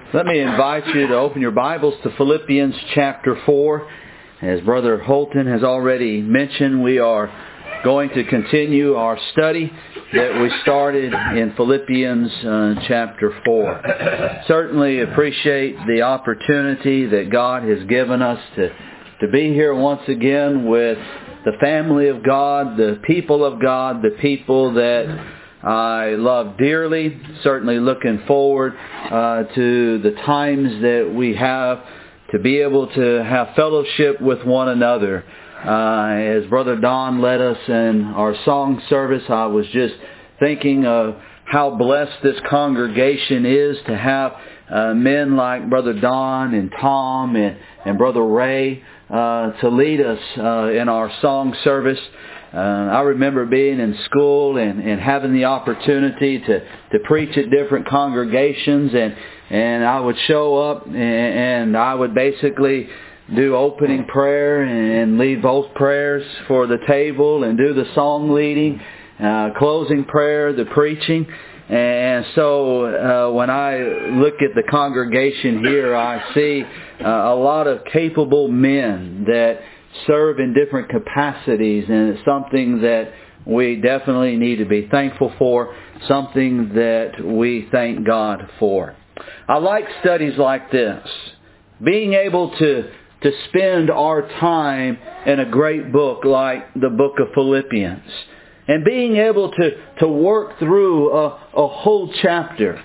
Let me invite you to open your Bibles to Philippians chapter 4. As Brother Holton has already mentioned, we are going to continue our study that we started in Philippians chapter 4. Certainly appreciate the opportunity that God has given us to be here once again with the family of God, the people of God, the people that I love dearly. Certainly looking forward to the times that we have to be able to have fellowship with one another. As Brother Don led us in our song service, I was just thinking of how blessed this congregation is to have men like Brother Don and Tom and Brother Ray to lead us in our song service. I remember being in school and having the opportunity to preach at different congregations, and I would show up and I would basically do opening prayer and lead both prayers for the table and do the song leading, closing prayer, the preaching. And so when I look at the congregation here, I see a lot of capable men that serve in different capacities, and it's something that we definitely need to be thankful for, something that we thank God for. I like studies like this, being able to spend our time in a great book like the book of Philippians, and being able to work through a whole chapter.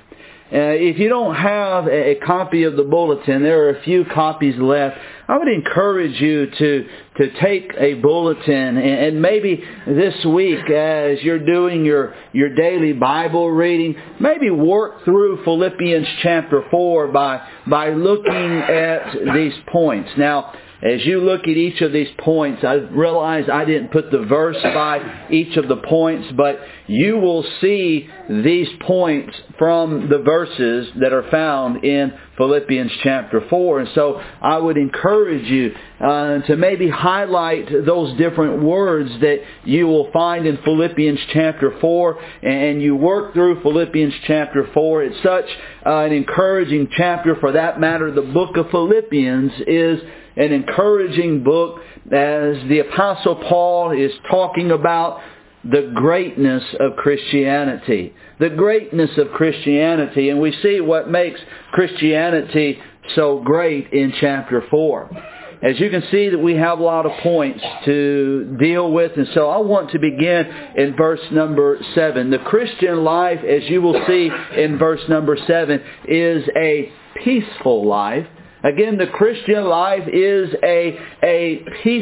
If you don't have a copy of the bulletin, there are a few copies left. I would encourage you to take a bulletin and maybe this week as you're doing your daily Bible reading, maybe work through Philippians chapter 4 by looking at these points. Now, as you look at each of these points, I realize I didn't put the verse by each of the points, but you will see these points from the verses that are found in Philippians chapter 4. And so I would encourage you to maybe highlight those different words that you will find in Philippians chapter 4, and you work through Philippians chapter 4. It's such an encouraging chapter. For that matter, the book of Philippians is an encouraging book as the Apostle Paul is talking about the greatness of Christianity. The greatness of Christianity. And we see what makes Christianity so great in chapter 4. As you can see that we have a lot of points to deal with, and so I want to begin in verse number 7. The Christian life, as you will see in verse number 7, is a peaceful life. Again, the Christian life is a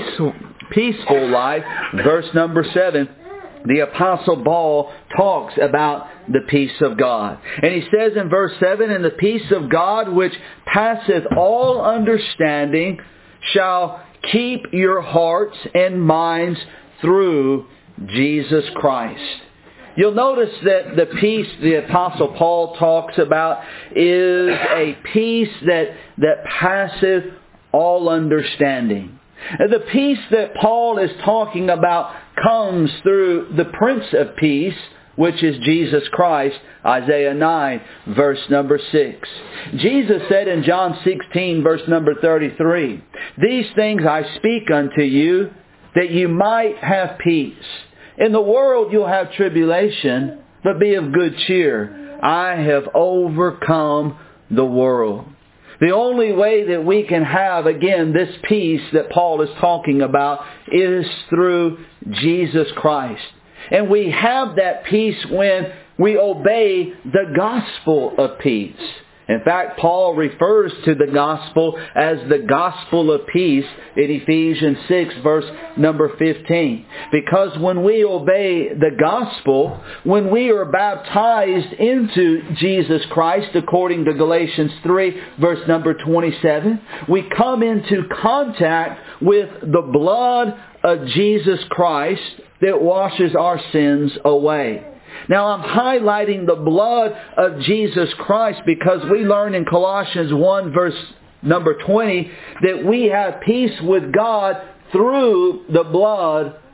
peaceful life. Verse number 7, the Apostle Paul talks about the peace of God. And he says in verse 7, "And the peace of God which passeth all understanding shall keep your hearts and minds through Jesus Christ." You'll notice that the peace the Apostle Paul talks about is a peace that passeth all understanding. The peace that Paul is talking about comes through the Prince of Peace, which is Jesus Christ, Isaiah 9, verse number 6. Jesus said in John 16, verse number 33, "These things I speak unto you, that you might have peace. In the world you'll have tribulation, but be of good cheer. I have overcome the world." The only way that we can have, again, this peace that Paul is talking about is through Jesus Christ. And we have that peace when we obey the gospel of peace. In fact, Paul refers to the gospel as the gospel of peace in Ephesians 6, verse number 15. Because when we obey the gospel, when we are baptized into Jesus Christ, according to Galatians 3, verse number 27, we come into contact with the blood of Jesus Christ that washes our sins away. Now, I'm highlighting the blood of Jesus Christ because we learn in Colossians 1 verse number 20 that we have peace with God through the blood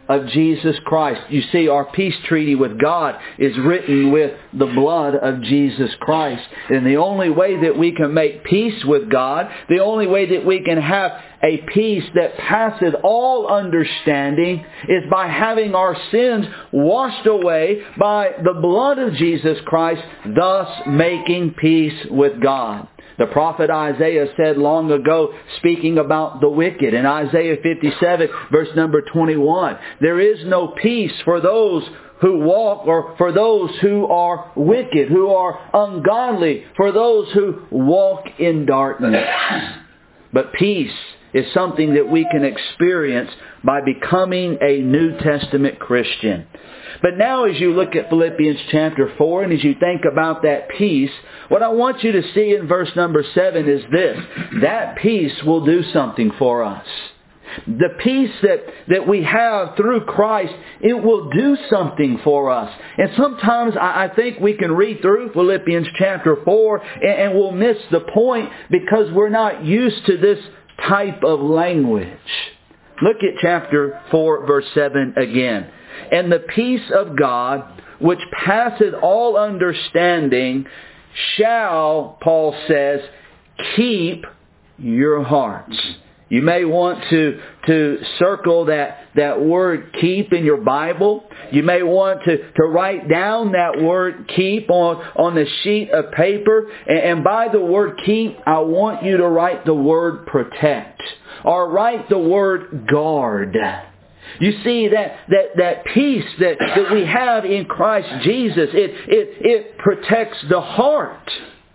of Jesus Christ. You see, our peace treaty with God is written with the blood of Jesus Christ. And the only way that we can make peace with God, the only way that we can have a peace that passeth all understanding, is by having our sins washed away by the blood of Jesus Christ, thus making peace with God. The prophet Isaiah said long ago, speaking about the wicked, in Isaiah 57, verse number 21, there is no peace for those who walk, or for those who are wicked, who are ungodly, for those who walk in darkness. But peace is something that we can experience by becoming a New Testament Christian. But now as you look at Philippians chapter 4 and as you think about that peace, what I want you to see in verse number 7 is this. That peace will do something for us. The peace that we have through Christ, it will do something for us. And sometimes I think we can read through Philippians chapter 4 and we'll miss the point because we're not used to this type of language. Look at chapter 4, verse 7 again. And the peace of God, which passeth all understanding, shall, Paul says, keep your hearts. You may want to circle that word keep in your Bible. You may want to write down that word keep on a sheet of paper. And by the word keep, I want you to write the word protect. Or write the word guard. You see, that peace that we have in Christ Jesus, it protects the heart.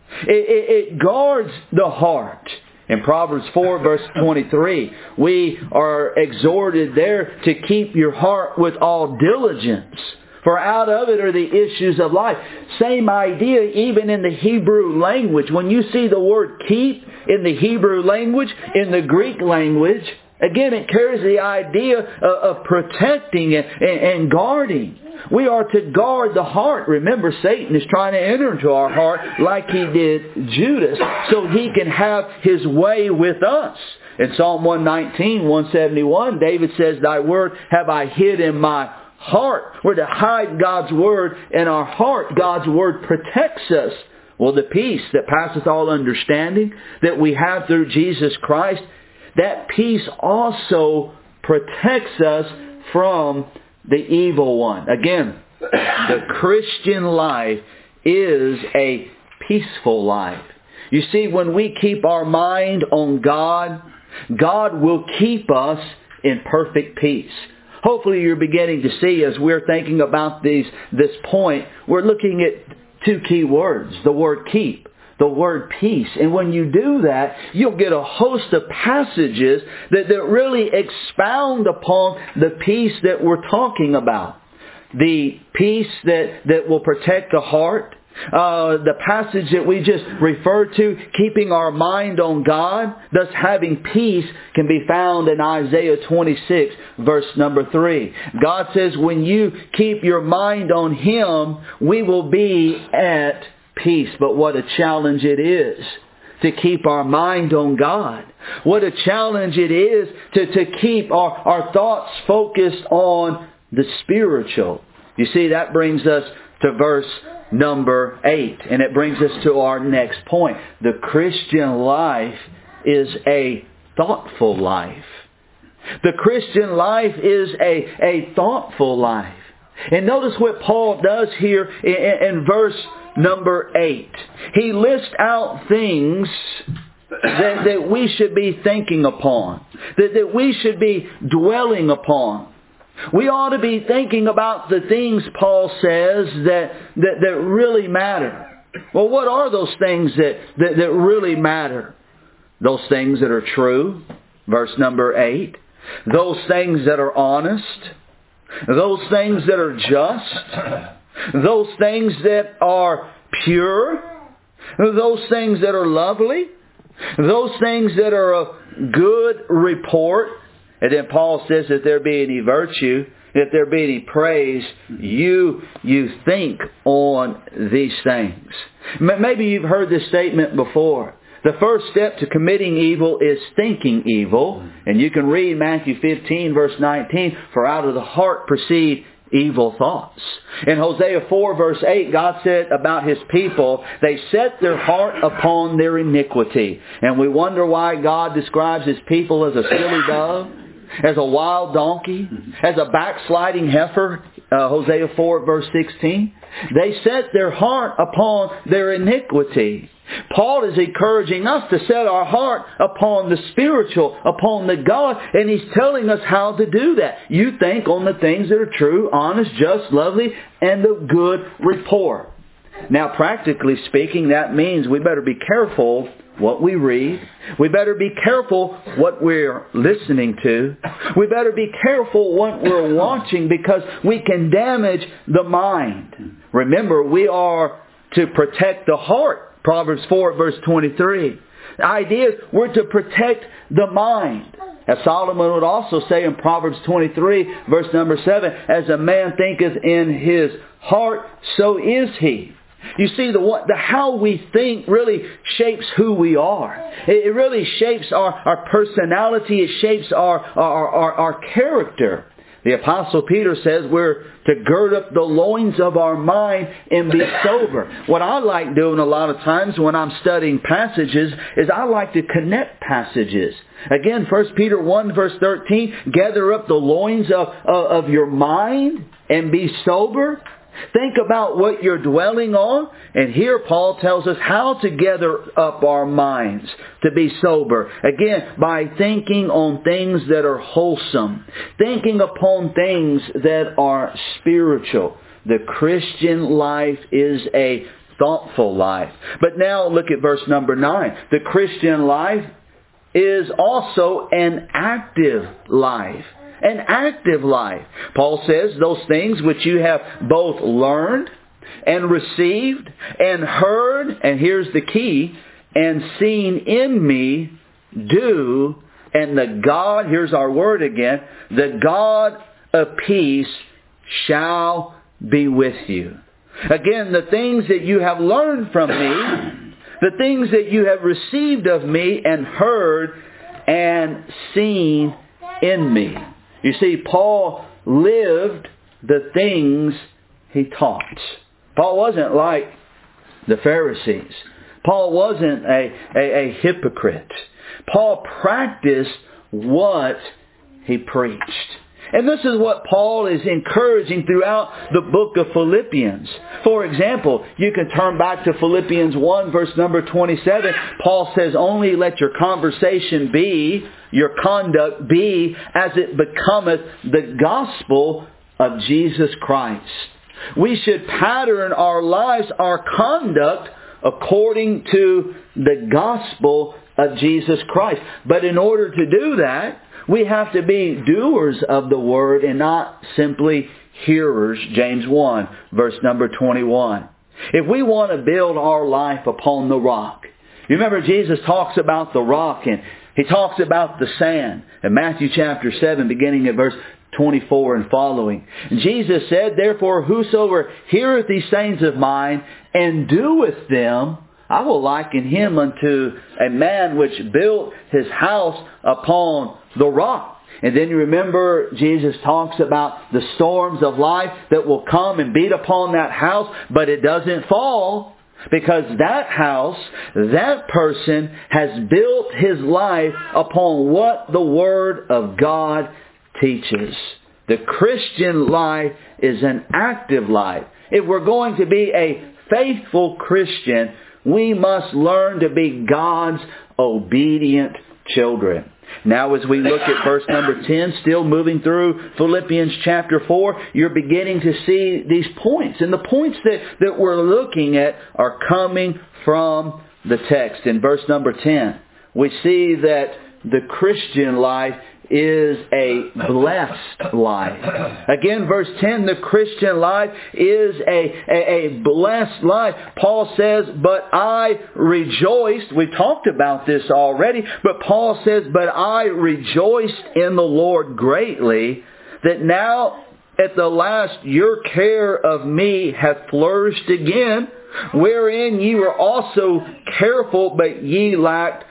It guards the heart. In Proverbs 4 verse 23, we are exhorted there to keep your heart with all diligence, for out of it are the issues of life. Same idea even in the Hebrew language. When you see the word keep in the Hebrew language, in the Greek language, again, it carries the idea of protecting and guarding. We are to guard the heart. Remember, Satan is trying to enter into our heart like he did Judas, so he can have his way with us. In Psalm 119, 171, David says, Thy word have I hid in my heart. We're to hide God's word in our heart. God's word protects us. Well, the peace that passeth all understanding that we have through Jesus Christ, that peace also protects us from the evil one. Again, the Christian life is a peaceful life. You see, when we keep our mind on God, God will keep us in perfect peace. Hopefully you're beginning to see, as we're thinking about this point, we're looking at two key words. The word keep. The word peace. And when you do that, you'll get a host of passages that really expound upon the peace that we're talking about. The peace that will protect the heart. The passage that we just referred to, keeping our mind on God, thus having peace, can be found in Isaiah 26, verse number 3. God says, when you keep your mind on Him, we will be at peace. But what a challenge it is to keep our mind on God. What a challenge it is to keep our thoughts focused on the spiritual. You see, that brings us to verse number 8. And it brings us to our next point. The Christian life is a thoughtful life. The Christian life is a thoughtful life. And notice what Paul does here in verse number 8. He lists out things that we should be thinking upon, that we should be dwelling upon. We ought to be thinking about the things, Paul says, that really matter. Well, what are those things that really matter? Those things that are true, verse number 8. Those things that are honest. Those things that are just. Those things that are pure. Those things that are lovely. Those things that are of good report. And then Paul says that there be any virtue, that there be any praise, you think on these things. Maybe you've heard this statement before, The first step to committing evil is thinking evil. And you can read Matthew 15 verse 19, for out of the heart proceed evil thoughts. In Hosea 4 verse 8, God said about His people, they set their heart upon their iniquity. And we wonder why God describes His people as a silly dove, as a wild donkey, as a backsliding heifer. Hosea 4 verse 16. They set their heart upon their iniquity. Paul is encouraging us to set our heart upon the spiritual, upon the God, and he's telling us how to do that. You think on the things that are true, honest, just, lovely, and of good report. Now, practically speaking, that means we better be careful what we read. We better be careful what we're listening to. We better be careful what we're watching, because we can damage the mind. Remember, we are to protect the heart. Proverbs 4 verse 23. The idea is we're to protect the mind. As Solomon would also say in Proverbs 23 verse number 7, as a man thinketh in his heart, so is he. You see, the how we think really shapes who we are. It really shapes our personality. It shapes our character. The Apostle Peter says we're to gird up the loins of our mind and be sober. What I like doing a lot of times when I'm studying passages is I like to connect passages. Again, 1 Peter 1 verse 13, gather up the loins of your mind and be sober. Think about what you're dwelling on. And here Paul tells us how to gather up our minds to be sober. Again, by thinking on things that are wholesome. Thinking upon things that are spiritual. The Christian life is a thoughtful life. But now look at verse number 9. The Christian life is also an active life. An active life. Paul says those things which you have both learned and received and heard, and here's the key, and seen in me, do, and the God, here's our word again, the God of peace shall be with you. Again, the things that you have learned from me, the things that you have received of me and heard and seen in me. You see, Paul lived the things he taught. Paul wasn't like the Pharisees. Paul wasn't a hypocrite. Paul practiced what he preached. And this is what Paul is encouraging throughout the book of Philippians. For example, you can turn back to Philippians 1 verse number 27. Paul says, only let your conversation be, your conduct be, as it becometh the gospel of Jesus Christ. We should pattern our lives, our conduct, according to the gospel of Jesus Christ. But in order to do that, we have to be doers of the word and not simply hearers. James 1 verse number 21. If we want to build our life upon the rock. You remember Jesus talks about the rock and He talks about the sand in Matthew chapter 7 beginning at verse 24 and following. Jesus said, therefore whosoever heareth these sayings of mine and doeth them, I will liken him unto a man which built his house upon the rock. And then you remember Jesus talks about the storms of life that will come and beat upon that house, but it doesn't fall because that house, that person has built his life upon what the Word of God teaches. The Christian life is an active life. If we're going to be a faithful Christian, we must learn to be God's obedient children. Now as we look at verse number 10, still moving through Philippians chapter 4, you're beginning to see these points. And the points that we're looking at are coming from the text. In verse number 10, we see that the Christian life is a blessed life. Again, verse 10, the Christian life is a blessed life. Paul says, but I rejoiced. We talked about this already, but Paul says, but I rejoiced in the Lord greatly, that now at the last your care of me hath flourished again. wherein ye were also careful, but ye lacked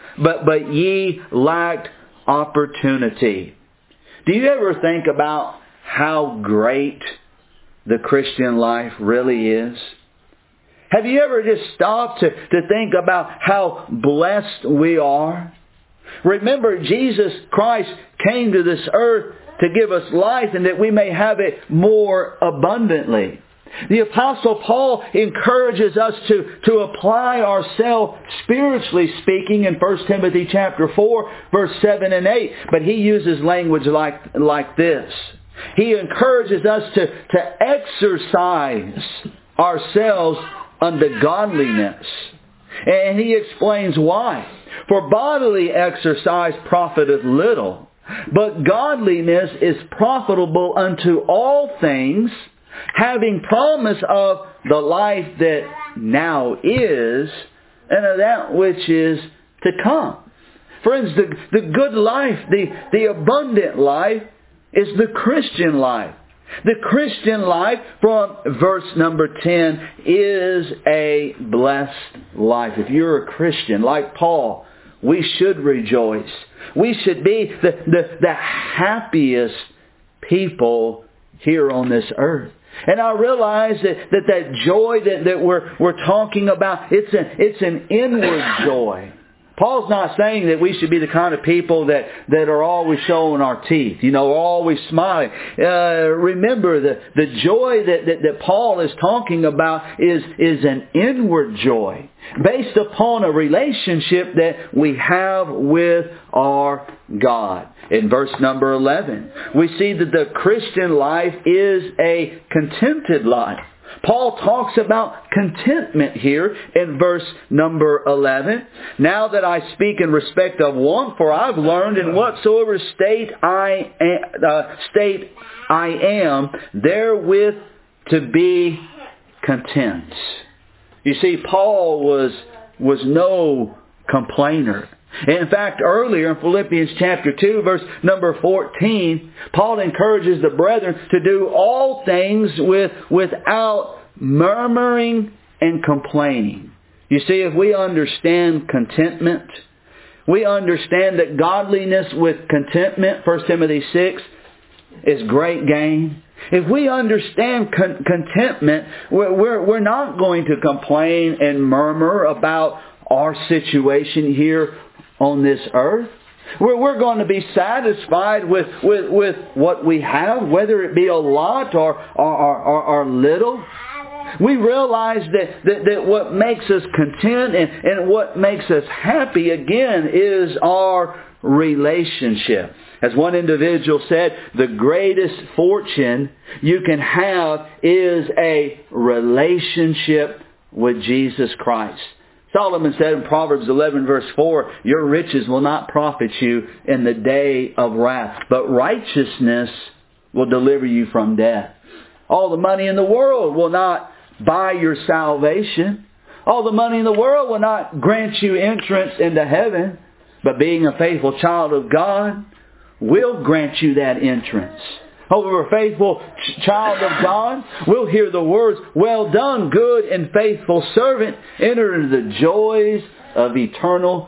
opportunity. Do you ever think about how great the Christian life really is? Have you ever just stopped to think about how blessed we are? Remember, Jesus Christ came to this earth to give us life and that we may have it more abundantly. The Apostle Paul encourages us to apply ourselves, spiritually speaking, in 1 Timothy chapter 4, verse 7 and 8. But he uses language like this. He encourages us to exercise ourselves unto godliness. And he explains why. For bodily exercise profiteth little, but godliness is profitable unto all things, having promise of the life that now is, and of that which is to come. Friends, the good life, the abundant life, is the Christian life. The Christian life, from verse number 10, is a blessed life. If you're a Christian, like Paul, we should rejoice. We should be the happiest people here on this earth. And I realize that joy that we're talking about, it's an inward joy. Paul's not saying that we should be the kind of people that are always showing our teeth, always smiling. Remember, the joy that Paul is talking about is an inward joy based upon a relationship that we have with our God. In verse number 11, we see that the Christian life is a contented life. Paul talks about contentment here in verse number 11. Now that I speak in respect of one, for I've learned in whatsoever state I am, therewith to be content. You see, Paul was no complainer. In fact, earlier in Philippians chapter 2, verse number 14, Paul encourages the brethren to do all things without murmuring and complaining. You see, if we understand contentment, we understand that godliness with contentment, 1 Timothy 6, is great gain. If we understand contentment, we're not going to complain and murmur about our situation here on this earth. We're going to be satisfied with what we have, whether it be a lot or little. We realize that what makes us content and what makes us happy, again, is our relationship. As one individual said, the greatest fortune you can have is a relationship with Jesus Christ. Solomon said in Proverbs 11 verse 4, your riches will not profit you in the day of wrath, but righteousness will deliver you from death. All the money in the world will not buy your salvation. All the money in the world will not grant you entrance into heaven, but being a faithful child of God will grant you that entrance. Over a faithful child of God, we'll hear the words, well done, good and faithful servant, enter into the joys of eternal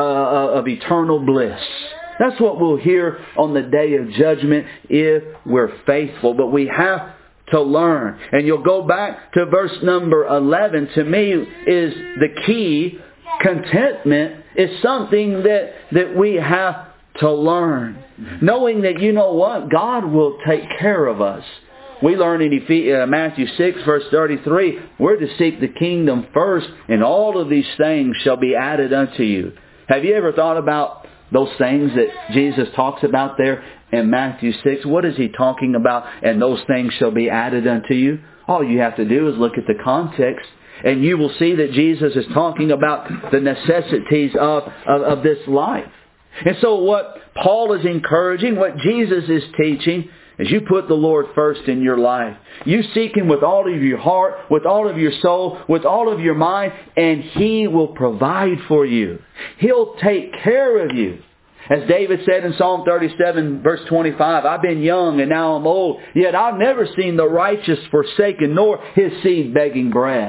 bliss. That's what we'll hear on the day of judgment if we're faithful. But we have to learn. And you'll go back to verse number 11. To me is the key. Contentment is something that we have to learn. Knowing that, you know what? God will take care of us. We learn in Matthew 6 verse 33, we're to seek the kingdom first, and all of these things shall be added unto you. Have you ever thought about those things that Jesus talks about there in Matthew 6? What is He talking about? And those things shall be added unto you. All you have to do is look at the context, and you will see that Jesus is talking about the necessities of this life. And so what Paul is encouraging, what Jesus is teaching, is you put the Lord first in your life. You seek Him with all of your heart, with all of your soul, with all of your mind, and He will provide for you. He'll take care of you. As David said in Psalm 37 verse 25, I've been young and now I'm old, yet I've never seen the righteous forsaken, nor his seed begging bread.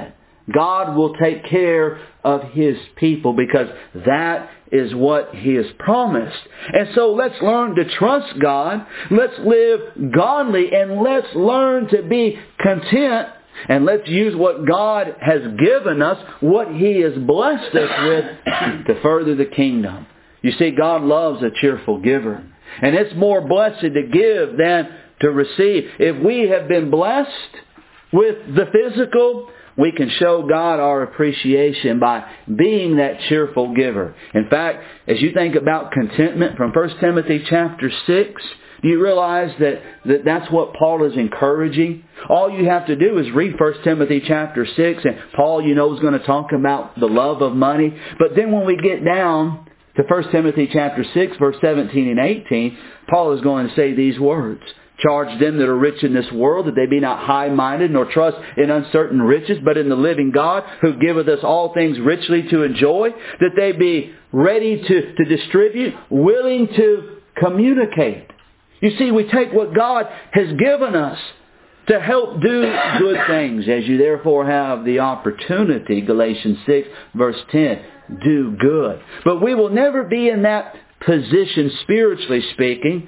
God will take care of His people, because that is what He has promised. And so let's learn to trust God. Let's live godly, and let's learn to be content. And let's use what God has given us, what He has blessed us with, to further the kingdom. You see, God loves a cheerful giver. And it's more blessed to give than to receive. If we have been blessed with the physical, we can show God our appreciation by being that cheerful giver. In fact, as you think about contentment from 1 Timothy chapter 6, do you realize that that's what Paul is encouraging? All you have to do is read 1 Timothy chapter 6, and Paul, is going to talk about the love of money. But then when we get down to 1 Timothy chapter 6, verse 17 and 18, Paul is going to say these words. Charge them that are rich in this world, that they be not high-minded, nor trust in uncertain riches, but in the living God, who giveth us all things richly to enjoy, that they be ready to distribute, willing to communicate. You see, we take what God has given us to help do good things. As you therefore have the opportunity, Galatians 6, verse 10, do good. But we will never be in that position, spiritually speaking,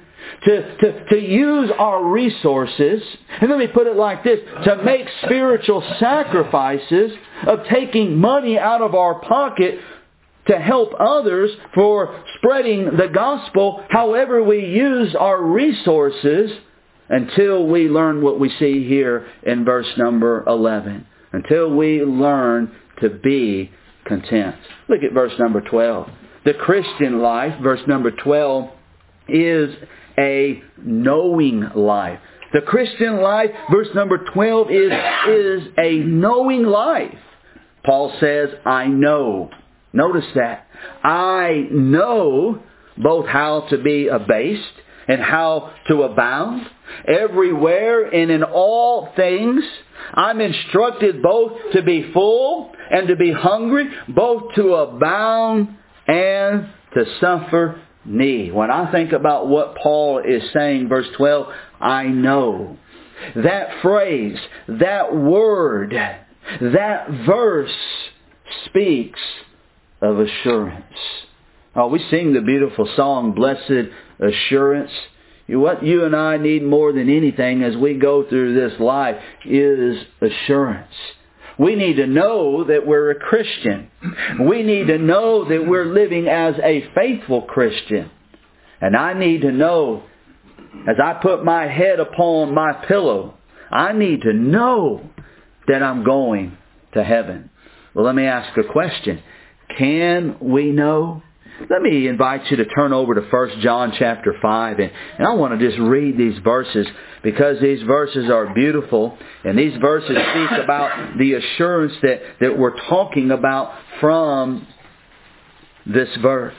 to use our resources, and let me put it like this, to make spiritual sacrifices of taking money out of our pocket to help others for spreading the gospel, however we use our resources, until we learn what we see here in verse number 11. Until we learn to be content. Look at verse number 12. The Christian life, verse number 12, is a knowing life. The Christian life, verse number 12, is a knowing life. Paul says, I know. Notice that. I know both how to be abased and how to abound. Everywhere and in all things, I'm instructed both to be full and to be hungry, both to abound and to suffer need. When I think about what Paul is saying, verse 12, I know. That phrase, that word, that verse speaks of assurance. Oh, we sing the beautiful song, Blessed Assurance. What you and I need more than anything as we go through this life is assurance. We need to know that we're a Christian. We need to know that we're living as a faithful Christian. And I need to know, as I put my head upon my pillow, I need to know that I'm going to heaven. Well, let me ask a question. Can we know? Let me invite you to turn over to 1 John chapter 5. And I want to just read these verses, because these verses are beautiful. And these verses speak about the assurance that we're talking about from this verse.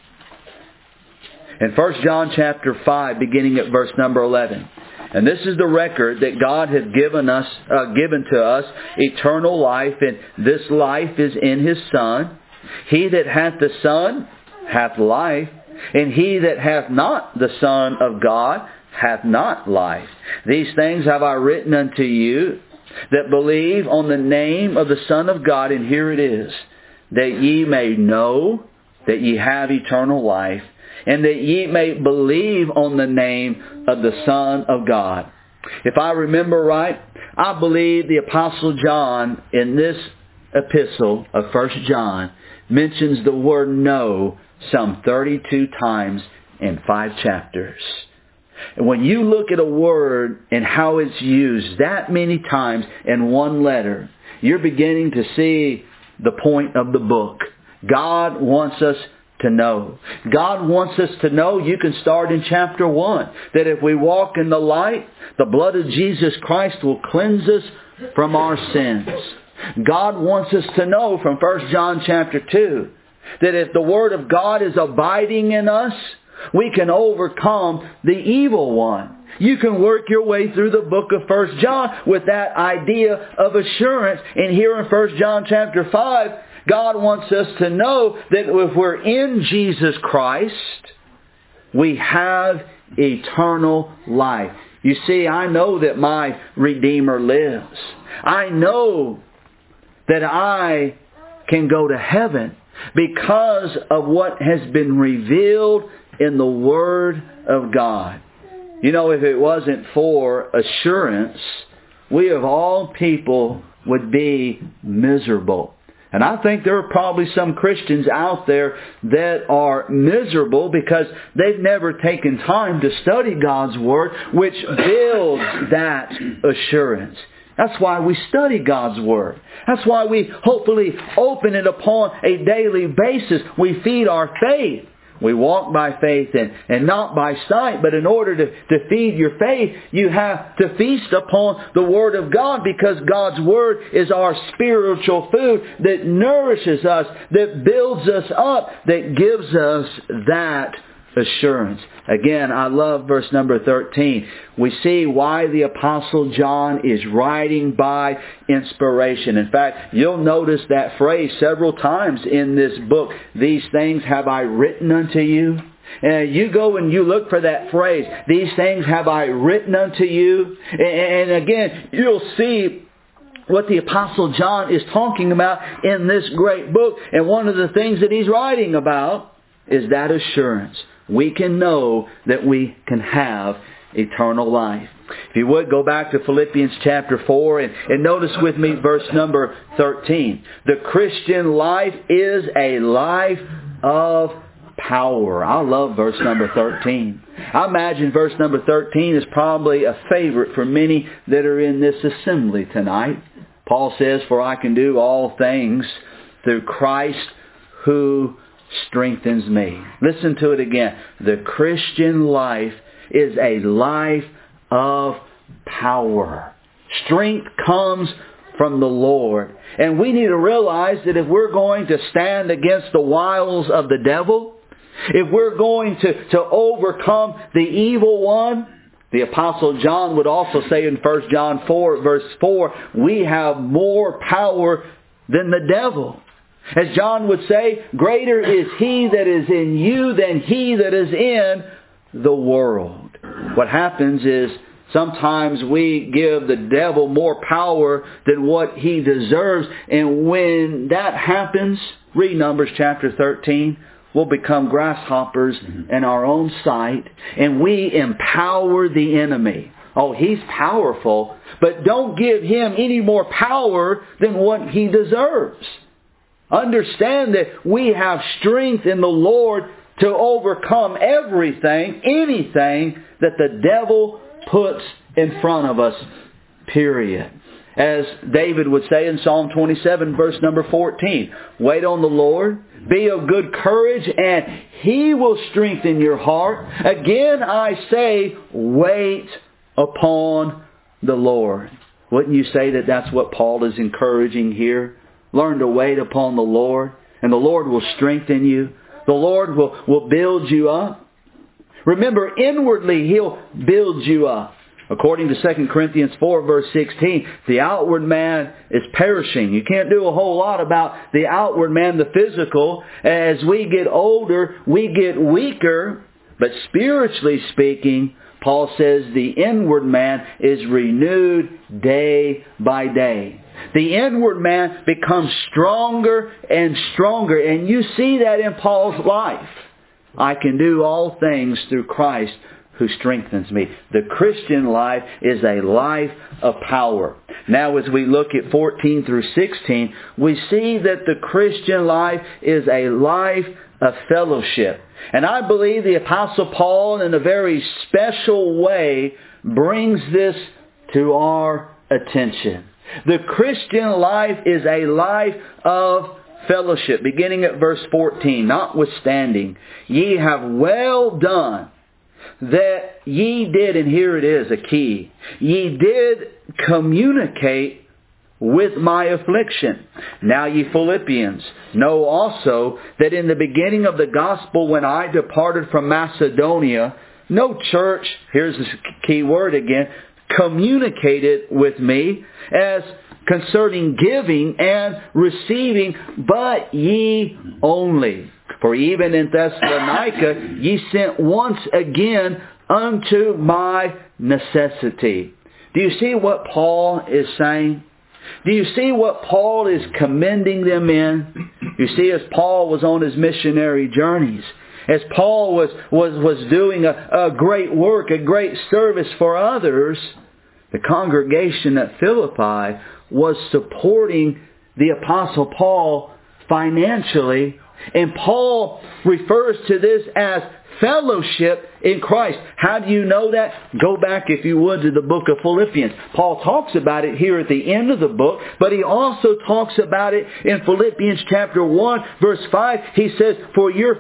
In 1 John chapter 5, beginning at verse number 11. And this is the record that God has given to us, eternal life. And this life is in His Son. He that hath the Son hath life, and he that hath not the Son of God hath not life. These things have I written unto you that believe on the name of the Son of God, and here it is, that ye may know that ye have eternal life, and that ye may believe on the name of the Son of God. If I remember right, I believe the Apostle John in this epistle of 1 John mentions the word know some 32 times in 5 chapters. And when you look at a word and how it's used that many times in one letter, you're beginning to see the point of the book. God wants us to know. God wants us to know, you can start in chapter 1, that if we walk in the light, the blood of Jesus Christ will cleanse us from our sins. God wants us to know from 1 John chapter 2 that if the Word of God is abiding in us, we can overcome the evil one. You can work your way through the book of 1 John with that idea of assurance. And here in 1 John chapter 5, God wants us to know that if we're in Jesus Christ, we have eternal life. You see, I know that my Redeemer lives. I know that I can go to heaven because of what has been revealed in the Word of God. You know, if it wasn't for assurance, we of all people would be miserable. And I think there are probably some Christians out there that are miserable because they've never taken time to study God's Word, which builds that assurance. That's why we study God's Word. That's why we hopefully open it upon a daily basis. We feed our faith. We walk by faith and not by sight. But in order to feed your faith, you have to feast upon the Word of God, because God's Word is our spiritual food that nourishes us, that builds us up, that gives us that assurance. Again, I love verse number 13. We see why the Apostle John is writing by inspiration. In fact, you'll notice that phrase several times in this book. These things have I written unto you. And you go and you look for that phrase. These things have I written unto you. And again, you'll see what the Apostle John is talking about in this great book. And one of the things that he's writing about is that assurance. We can know that we can have eternal life. If you would, go back to Philippians chapter 4 and notice with me verse number 13. The Christian life is a life of power. I love verse number 13. I imagine verse number 13 is probably a favorite for many that are in this assembly tonight. Paul says, "For I can do all things through Christ who strengthens me." Listen to it again. The Christian life is a life of power. Strength comes from the Lord. And we need to realize that if we're going to stand against the wiles of the devil, if we're going to overcome the evil one, the Apostle John would also say in 1 John 4 verse 4, we have more power than the devil. As John would say, greater is He that is in you than he that is in the world. What happens is sometimes we give the devil more power than what he deserves. And when that happens, read Numbers chapter 13, we'll become grasshoppers in our own sight. And we empower the enemy. Oh, he's powerful, but don't give him any more power than what he deserves. Understand that we have strength in the Lord to overcome everything, anything that the devil puts in front of us, period. As David would say in Psalm 27 verse number 14, wait on the Lord, be of good courage, and He will strengthen your heart. Again I say, wait upon the Lord. Wouldn't you say that that's what Paul is encouraging here? Learn to wait upon the Lord, and the Lord will strengthen you. The Lord will build you up. Remember, inwardly He'll build you up. According to 2 Corinthians 4 verse 16, the outward man is perishing. You can't do a whole lot about the outward man, the physical. As we get older, we get weaker. But spiritually speaking, Paul says the inward man is renewed day by day. The inward man becomes stronger and stronger. And you see that in Paul's life. I can do all things through Christ who strengthens me. The Christian life is a life of power. Now as we look at 14 through 16, we see that the Christian life is a life of fellowship. And I believe the Apostle Paul in a very special way brings this to our attention. The Christian life is a life of fellowship. Beginning at verse 14, notwithstanding, ye have well done that ye did, and here it is, a key, ye did communicate with my affliction. Now ye Philippians, know also that in the beginning of the gospel when I departed from Macedonia, no church, here's the key word again, communicated with me as concerning giving and receiving, but ye only. For even in Thessalonica ye sent once again unto my necessity. Do you see what Paul is saying? Do you see what Paul is commending them in? You see, as Paul was on his missionary journeys, as Paul was doing a great work, a great service for others, the congregation at Philippi was supporting the Apostle Paul financially. And Paul refers to this as fellowship in Christ. How do you know that? Go back, if you would, to the book of Philippians. Paul talks about it here at the end of the book, but he also talks about it in Philippians chapter 1, verse 5. He says, for your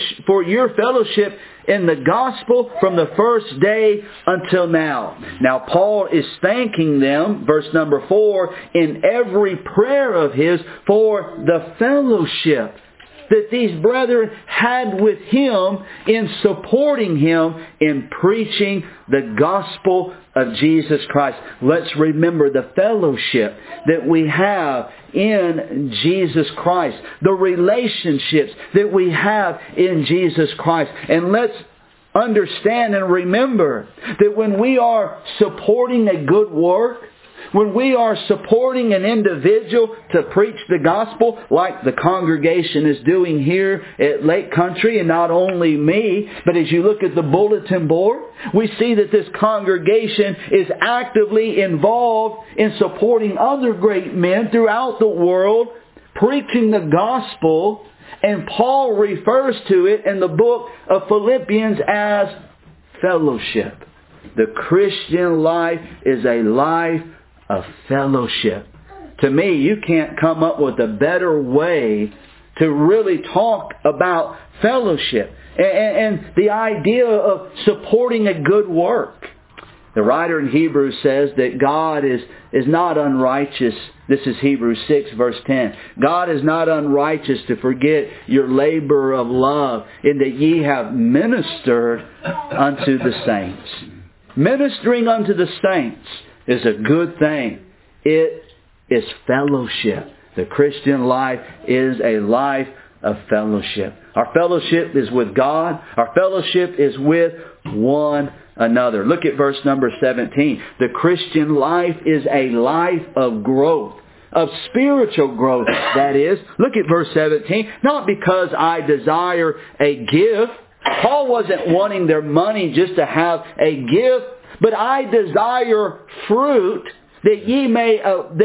fellowship in the gospel from the first day until now. Now, Paul is thanking them, verse number 4, in every prayer of his for the fellowship that these brethren had with him in supporting him in preaching the gospel of Jesus Christ. Let's remember the fellowship that we have in Jesus Christ, the relationships that we have in Jesus Christ. And let's understand and remember that when we are supporting a good work, when we are supporting an individual to preach the gospel, like the congregation is doing here at Lake Country, and not only me, but as you look at the bulletin board, we see that this congregation is actively involved in supporting other great men throughout the world, preaching the gospel, and Paul refers to it in the book of Philippians as fellowship. The Christian life is a life of fellowship. To me, you can't come up with a better way to really talk about fellowship and the idea of supporting a good work. The writer in Hebrews says that God is not unrighteous. This is Hebrews 6 verse 10. God is not unrighteous to forget your labor of love in that ye have ministered unto the saints. Ministering unto the saints is a good thing. It is fellowship. The Christian life is a life of fellowship. Our fellowship is with God. Our fellowship is with one another. Look at verse number 17. The Christian life is a life of growth, of spiritual growth, that is. Look at verse 17. Not because I desire a gift. Paul wasn't wanting their money just to have a gift, but I desire fruit that ye may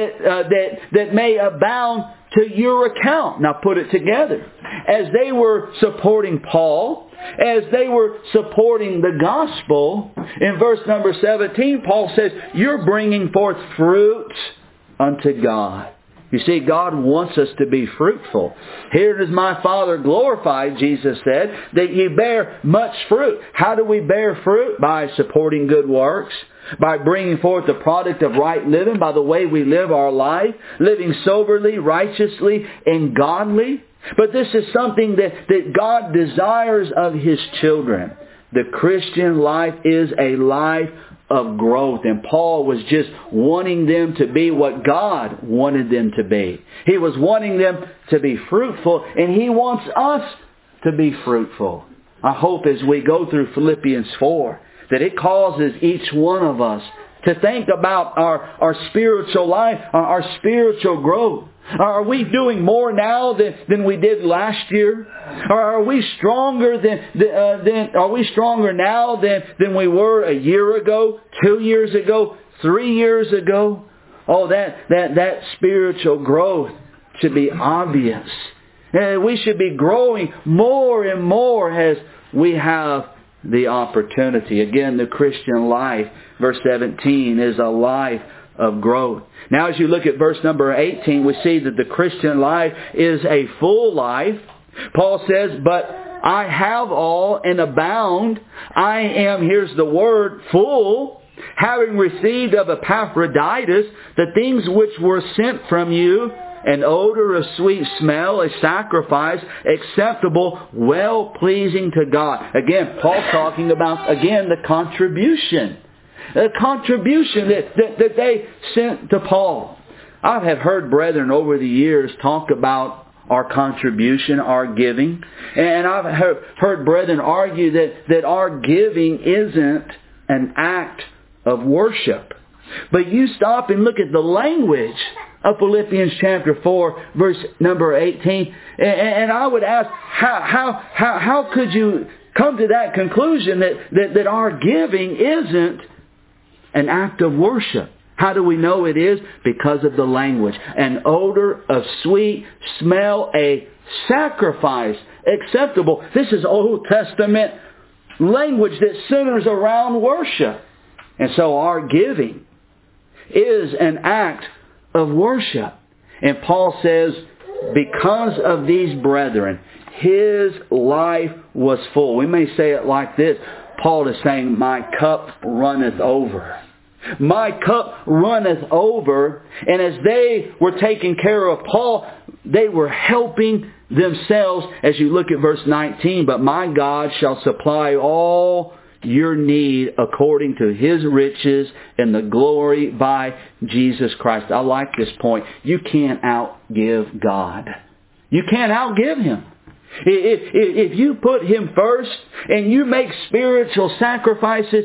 that may abound to your account. Now put it together. As they were supporting Paul, as they were supporting the gospel, in verse number 17, Paul says, you're bringing forth fruit unto God. You see, God wants us to be fruitful. Here is my Father glorified, Jesus said, that ye bear much fruit. How do we bear fruit? By supporting good works, by bringing forth the product of right living, by the way we live our life, living soberly, righteously, and godly. But this is something that God desires of His children. The Christian life is a life of growth. And Paul was just wanting them to be what God wanted them to be. He was wanting them to be fruitful, and He wants us to be fruitful. I hope as we go through Philippians 4 that it causes each one of us to think about our spiritual life, our spiritual growth. Are we doing more now than we did last year? Or are we stronger are we stronger now than we were a year ago, 2 years ago, 3 years ago? Oh, that spiritual growth should be obvious. And we should be growing more and more as we have the opportunity. Again, the Christian life, verse 17, is a life of growth. Now as you look at verse number 18, we see that the Christian life is a full life. Paul says, but I have all and abound. I am, here's the word, full, having received of Epaphroditus the things which were sent from you, an odor of sweet smell, a sacrifice acceptable, well-pleasing to God. Again, Paul's talking about, again, the contribution. The contribution that they sent to Paul. I have heard brethren over the years talk about our contribution, our giving. And I've heard brethren argue that our giving isn't an act of worship. But you stop and look at the language of Philippians chapter 4, verse number 18. And I would ask, how could you come to that conclusion that our giving isn't an act of worship? How do we know it is? Because of the language. An odor of sweet smell, a sacrifice acceptable. This is Old Testament language that centers around worship. And so our giving is an act of worship. And Paul says, because of these brethren, his life was full. We may say it like this. Paul is saying, my cup runneth over. My cup runneth over. And as they were taking care of Paul, they were helping themselves. As you look at verse 19, but my God shall supply all your need according to His riches and the glory by Jesus Christ. I like this point. You can't outgive God. You can't outgive Him. If you put Him first and you make spiritual sacrifices,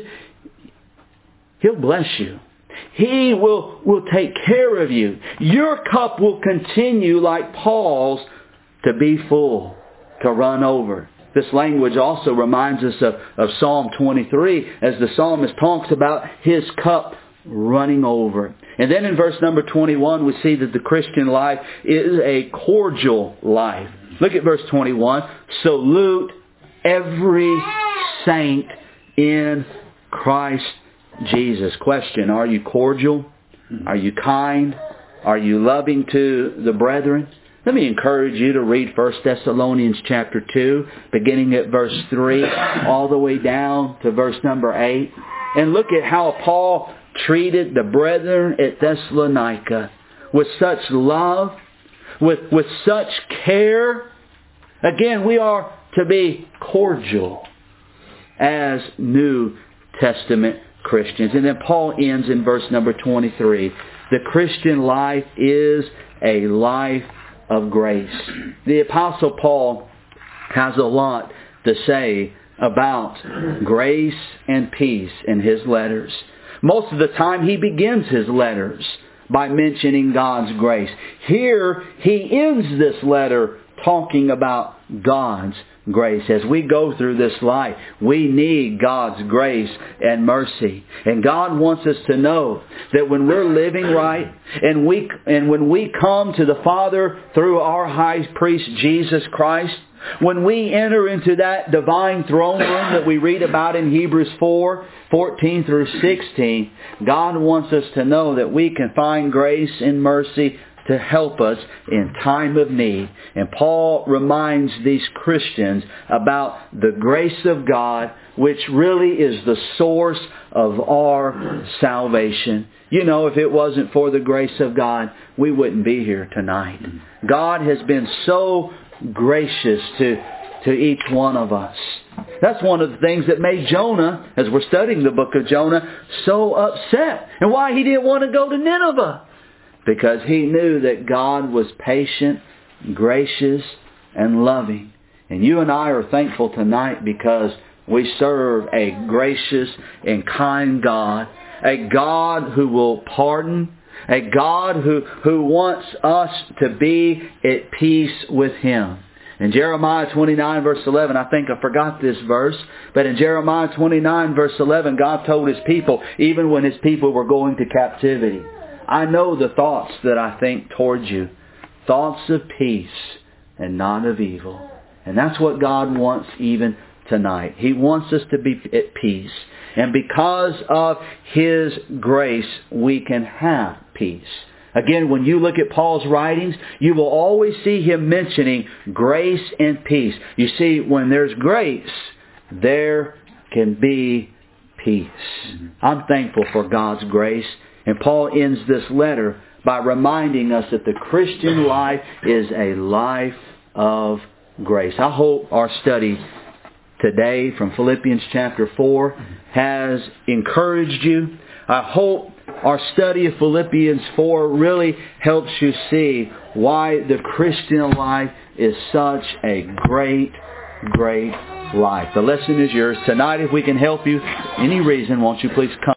He'll bless you. He will take care of you. Your cup will continue like Paul's to be full, to run over. This language also reminds us of Psalm 23 as the psalmist talks about his cup running over. And then in verse number 21 we see that the Christian life is a cordial life. Look at verse 21. Salute every saint in Christ Jesus. Question, are you cordial? Are you kind? Are you loving to the brethren? Let me encourage you to read 1 Thessalonians chapter 2, beginning at verse 3, all the way down to verse number 8. And look at how Paul treated the brethren at Thessalonica with such love, with such care. Again, we are to be cordial as New Testament Christians. And then Paul ends in verse number 23. The Christian life is a life of grace. The Apostle Paul has a lot to say about grace and peace in his letters. Most of the time he begins his letters by mentioning God's grace. Here he ends this letter talking about God's grace. As we go through this life, we need God's grace and mercy. And God wants us to know that when we're living right and when we come to the Father through our high priest Jesus Christ, when we enter into that divine throne room that we read about in Hebrews 4:14 through 16, God wants us to know that we can find grace and mercy to help us in time of need. And Paul reminds these Christians about the grace of God, which really is the source of our salvation. You know, if it wasn't for the grace of God, we wouldn't be here tonight. God has been so gracious to each one of us. That's one of the things that made Jonah, as we're studying the book of Jonah, so upset. And why he didn't want to go to Nineveh. Because he knew that God was patient, gracious, and loving. And you and I are thankful tonight because we serve a gracious and kind God. A God who will pardon. A God who wants us to be at peace with Him. In Jeremiah 29 verse 11, I think I forgot this verse, but in Jeremiah 29 verse 11, God told His people, even when His people were going to captivity, I know the thoughts that I think towards you, thoughts of peace and not of evil. And that's what God wants even tonight. He wants us to be at peace. And because of His grace, we can have peace. Again, when you look at Paul's writings, you will always see him mentioning grace and peace. You see, when there's grace, there can be peace. I'm thankful for God's grace. And Paul ends this letter by reminding us that the Christian life is a life of grace. I hope our study today from Philippians chapter 4 has encouraged you. I hope our study of Philippians 4 really helps you see why the Christian life is such a great, great life. The lesson is yours. Tonight, if we can help you, any reason, won't you please come.